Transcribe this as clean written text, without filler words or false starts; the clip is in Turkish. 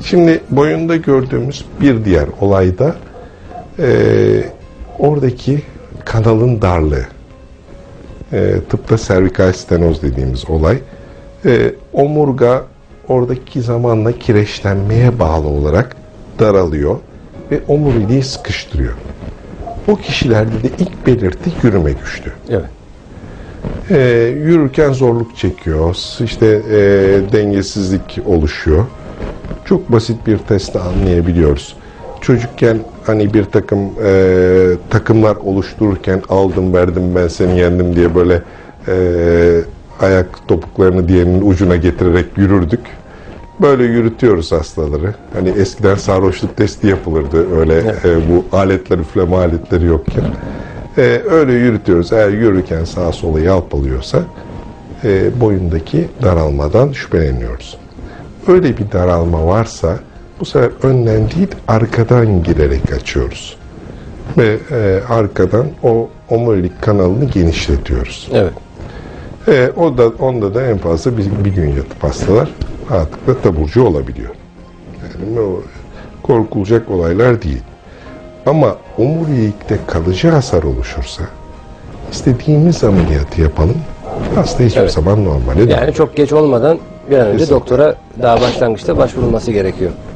Şimdi boyunda gördüğümüz bir diğer olayda oradaki kanalın darlığı. Tıpta servikal stenoz dediğimiz olay. Omurga oradaki zamanla kireçlenmeye bağlı olarak daralıyor ve omuriliği sıkıştırıyor. O kişilerde de ilk belirti yürüme güçlüğü. Evet. Yürürken zorluk çekiyor, işte dengesizlik oluşuyor. Çok basit bir testle anlayabiliyoruz. Çocukken hani bir takım takımlar oluştururken aldım verdim ben seni yendim diye böyle ayak topuklarını diğerinin ucuna getirerek yürürdük. Böyle yürütüyoruz hastaları. Hani eskiden sarhoşluk testi yapılırdı öyle bu aletler, üfleme aletleri yokken. Öyle yürütüyoruz. Eğer yürürken sağa sola yalpalıyorsa boyundaki daralmadan şüpheleniyoruz. Öyle bir daralma varsa bu sefer önden değil arkadan girerek açıyoruz. Ve arkadan o omurilik kanalını genişletiyoruz. Evet. Onda da en fazla bir gün yatıp hastalar rahatlıkla taburcu olabiliyor. Yani o korkulacak olaylar değil. Ama omurilikte kalıcı hasar oluşursa istediğimiz ameliyatı yapalım. Hasta hiçbir zaman normale dönüyor. Yani çok geç olmadan bir an önce doktora daha başlangıçta başvurulması gerekiyor.